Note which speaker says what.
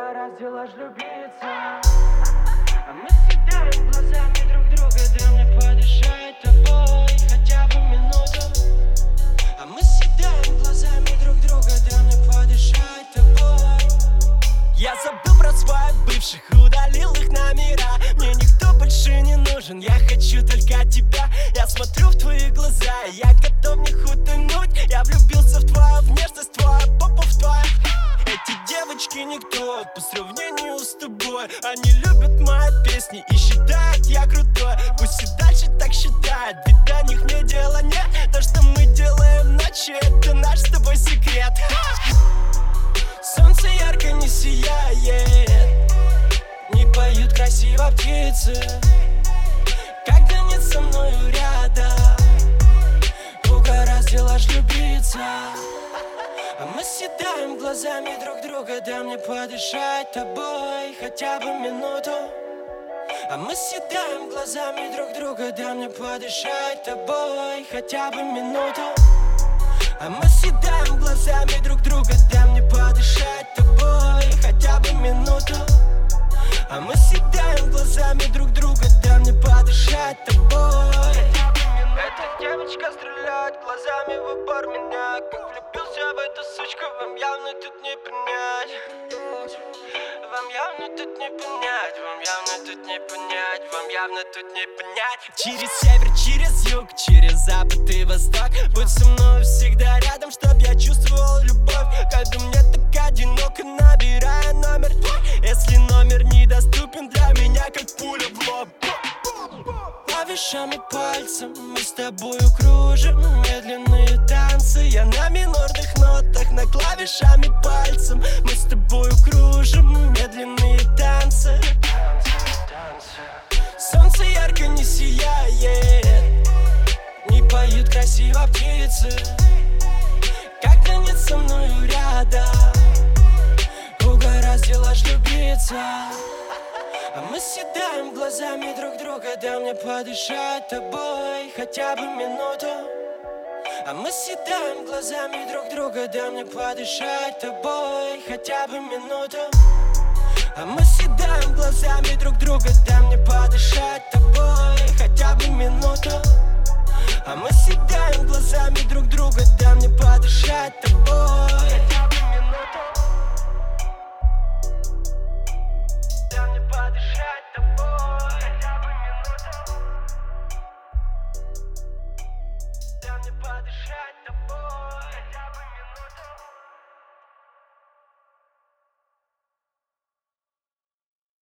Speaker 1: угораздило ж любиться. А мы съедаем глазами друг друга. Дай мне подышать тобой хотя бы минуту. А мы съедаем глазами друг друга. Дай мне подышать тобой.
Speaker 2: Я забыл про своих бывших, удалил их номера. Мне никто больше не нужен, я хочу только тебя. Я смотрю в твои глаза, я готов в них утонуть. Я влюбился в твою внешность, твою попу, в твою. Эти девочки никто по сравнению с тобой. Они любят мои песни и считают я крутой. Пусть и дальше так считают, ведь до них мне дела нет. То, что мы делаем ночью, это наш с тобой секрет.
Speaker 1: Солнце ярко не сияет, не поют красиво птицы, когда нет со мною рядом. Угораздило ж любиться. А мы съедаем глазами друг друга. Дай мне подышать тобой хотя бы минуту. А мы съедаем глазами друг друга. Дай мне подышать тобой хотя бы минуту. А мы съедаем глазами друг друга. Дай мне подышать тобой хотя бы минуту. А мы съедаем глазами друг друга. Дай мне подышать тобой. Эта девочка стреляет глазами в упор меня. Как влюбился в эту сучку, вам явно тут не понять. Вам явно тут не понять, вам явно тут не понять, вам явно тут не понять.
Speaker 2: Через север, через юг, через запад и восток. Будь со мной всегда рядом, чтоб я чувствовал любовь. Когда мне так одиноко, набирая номер твой. Если номер недоступен для меня, как пуля в лоб.
Speaker 1: Клавишами пальцем мы с тобою кружим медленные танцы. Я на минорных нотах, на клавишами пальцем мы с тобою кружим медленные танцы. Солнце ярко не сияет, не поют красиво птицы, когда нет со мною рядом. Угораздило ж любиться. А мы съедаем глазами друг друга. Дай мне подышать тобой хотя бы минуту. А мы съедаем глазами друг друга. Дай мне подышать тобой хотя бы минуту. А мы съедаем глазами друг друга. Дай мне подышать тобой хотя бы минуту. А мы съедаем глазами друг друга. Дай мне подышать